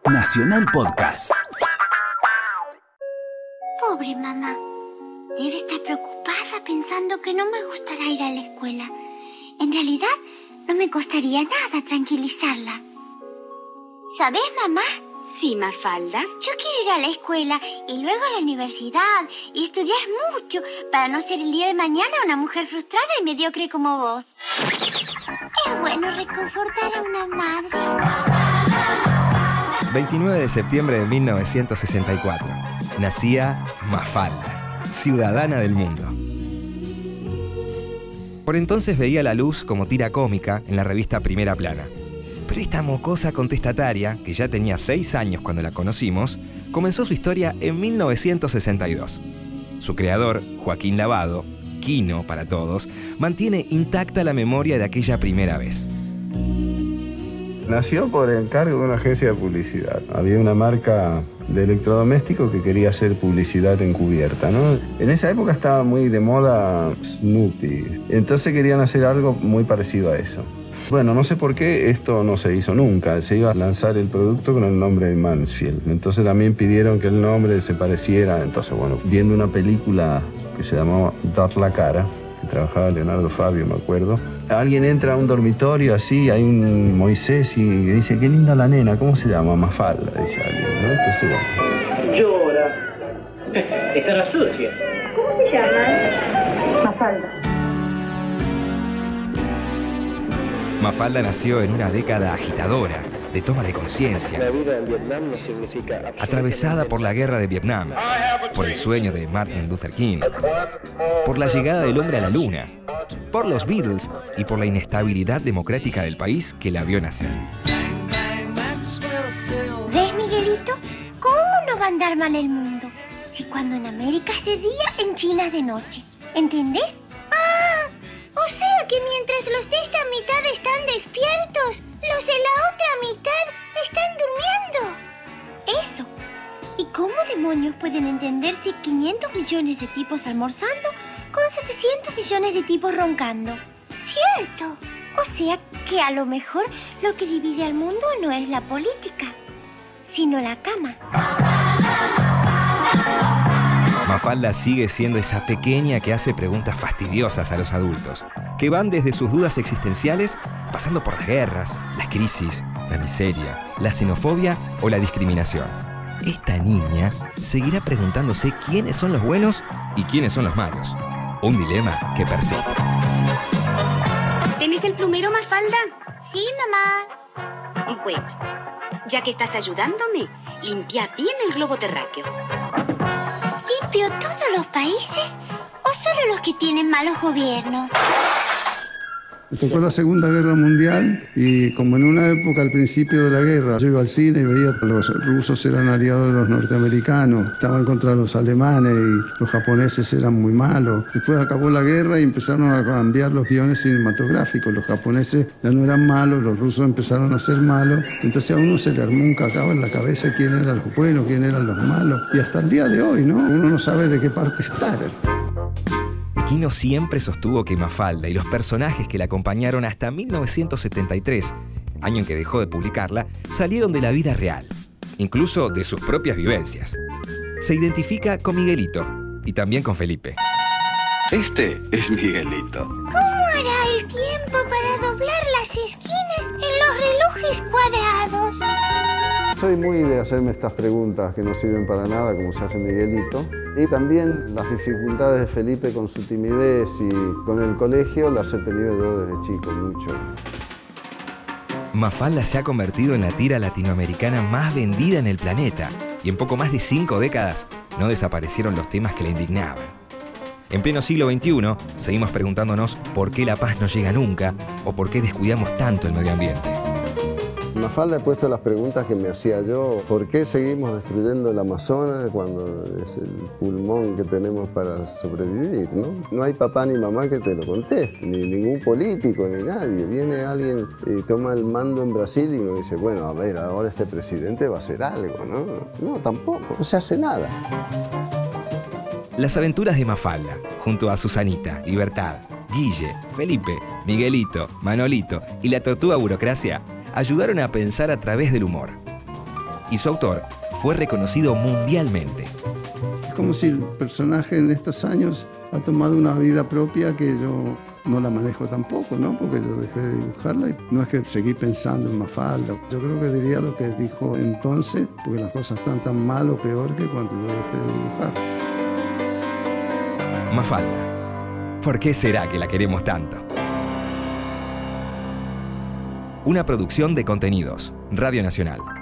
Nacional Podcast. Pobre mamá. Debe estar preocupada pensando que no me gustará ir a la escuela. En realidad, no me costaría nada tranquilizarla. ¿Sabes, mamá? Sí, Mafalda. Yo quiero ir a la escuela y luego a la universidad y estudiar mucho para no ser el día de mañana una mujer frustrada y mediocre como vos. Es bueno reconfortar a una madre. 29 de septiembre de 1964. Nacía Mafalda, ciudadana del mundo. Por entonces veía la luz como tira cómica en la revista Primera Plana. Pero esta mocosa contestataria, que ya tenía 6 años cuando la conocimos, comenzó su historia en 1962. Su creador, Joaquín Lavado, Quino para todos, mantiene intacta la memoria de aquella primera vez. Nació por encargo de una agencia de publicidad. Había una marca de electrodomésticos que quería hacer publicidad encubierta, ¿no? En esa época estaba muy de moda Snoopy. Entonces querían hacer algo muy parecido a eso. Bueno, no sé por qué esto no se hizo nunca. Se iba a lanzar el producto con el nombre de Mansfield. Entonces también pidieron que el nombre se pareciera. Entonces, bueno, viendo una película que se llamaba Dar la cara, que trabajaba Leonardo Fabio, me acuerdo. Alguien entra a un dormitorio así, hay un Moisés y dice, qué linda la nena, ¿cómo se llama? Mafalda, dice alguien, ¿no? Entonces, bueno. Llora. Estará sucia. ¿Cómo se llama? Mafalda. Mafalda nació en una década agitadora, de toma de conciencia, La vida en Vietnam no significa atravesada por la guerra de Vietnam, por el sueño de Martin Luther King, por la llegada del hombre a la luna, por los Beatles y por la inestabilidad democrática del país que la vio nacer. ¿Ves, Miguelito? ¿Cómo no va a andar mal el mundo? Si cuando en América es de día, en China es de noche. ¿Entendés? ¡Ah! O sea que mientras los de esta mitad están despiertos, los de la otra mitad están durmiendo. Eso. ¿Y cómo demonios pueden entenderse 500 millones de tipos almorzando con 700 millones de tipos roncando? Cierto. O sea que a lo mejor lo que divide al mundo no es la política, sino la cama. Mafalda sigue siendo esa pequeña que hace preguntas fastidiosas a los adultos, que van desde sus dudas existenciales, pasando por las guerras, las crisis, la miseria, la xenofobia o la discriminación. Esta niña seguirá preguntándose quiénes son los buenos y quiénes son los malos. Un dilema que persiste. ¿Tenés el plumero, Mafalda? Sí, mamá. Bueno, ya que estás ayudándome, limpia bien el globo terráqueo. ¿Limpio todos los países o solo los que tienen malos gobiernos? Me tocó la Segunda Guerra Mundial y como en una época al principio de la guerra yo iba al cine y veía que los rusos eran aliados de los norteamericanos, estaban contra los alemanes y los japoneses eran muy malos. Después acabó la guerra y empezaron a cambiar los guiones cinematográficos. Los japoneses ya no eran malos, los rusos empezaron a ser malos. Entonces a uno se le armó un cacao en la cabeza quién eran los buenos, quién eran los malos. Y hasta el día de hoy, ¿no? Uno no sabe de qué parte estar. Quino siempre sostuvo que Mafalda y los personajes que la acompañaron hasta 1973, año en que dejó de publicarla, salieron de la vida real, incluso de sus propias vivencias. Se identifica con Miguelito y también con Felipe. Este es Miguelito. ¿Cómo hará el tiempo para doblar las esquinas en los relojes cuadrados? Soy muy de hacerme estas preguntas que no sirven para nada, como se hace Miguelito. Y también las dificultades de Felipe con su timidez y con el colegio las he tenido yo desde chico, mucho. Mafalda se ha convertido en la tira latinoamericana más vendida en el planeta y en poco más de 5 décadas no desaparecieron los temas que la indignaban. En pleno siglo XXI, seguimos preguntándonos por qué la paz no llega nunca o por qué descuidamos tanto el medio ambiente. Mafalda ha puesto las preguntas que me hacía yo. ¿Por qué seguimos destruyendo el Amazonas cuando es el pulmón que tenemos para sobrevivir, ¿no? No hay papá ni mamá que te lo conteste, ni ningún político, ni nadie. Viene alguien y toma el mando en Brasil y uno dice, bueno, a ver, ahora este presidente va a hacer algo, ¿no? No, tampoco, no se hace nada. Las aventuras de Mafalda, junto a Susanita, Libertad, Guille, Felipe, Miguelito, Manolito y la tortuga burocracia, ayudaron a pensar a través del humor. y su autor fue reconocido mundialmente. Es como si el personaje en estos años ha tomado una vida propia que yo no la manejo tampoco, ¿no? Porque yo dejé de dibujarla y no es que seguí pensando en Mafalda. Yo creo que diría lo que dijo entonces, porque las cosas están tan mal o peor que cuando yo dejé de dibujar. Mafalda. ¿Por qué será que la queremos tanto? Una producción de Contenidos, Radio Nacional.